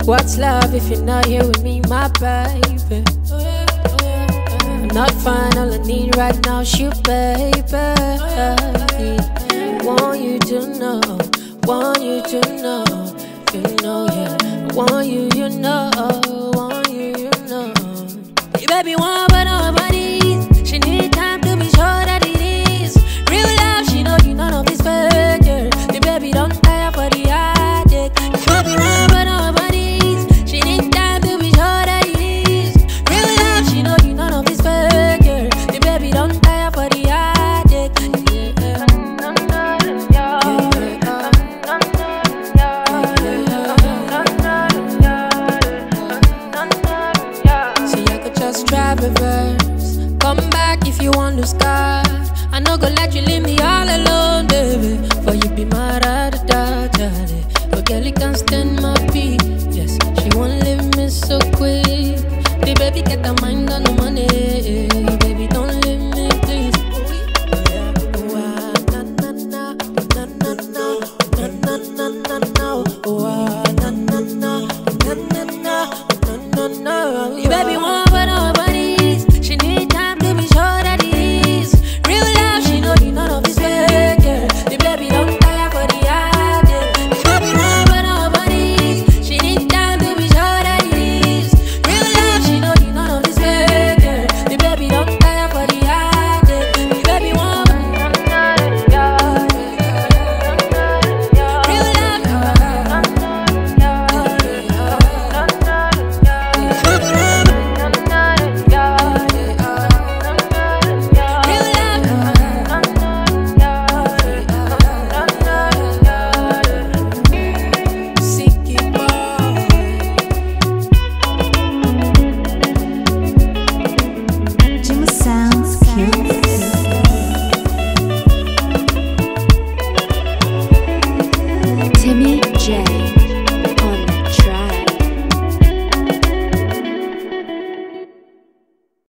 What's love if you're not here with me, my baby? I'm not fine, all I need right now is you, baby. Want you to know, want you to know, you know, yeah. Want you, you know, want you, you know. Hey, baby, want but nobody's. She need time to be sure that it is real love. She know you none of this fake, yeah. The baby don't tire for the heartache. Baby, want but nobody's. She need time to be sure that it is real love. She know you none of this fake, yeah. The baby don't tire for the heartache. Drive reverse, come back if you want to start. I no go let you leave me all alone, baby. For you be my da-da-da, darling. Your girl can't stand my beat. Yes, she won't leave me so quick. The baby get her mind on the money.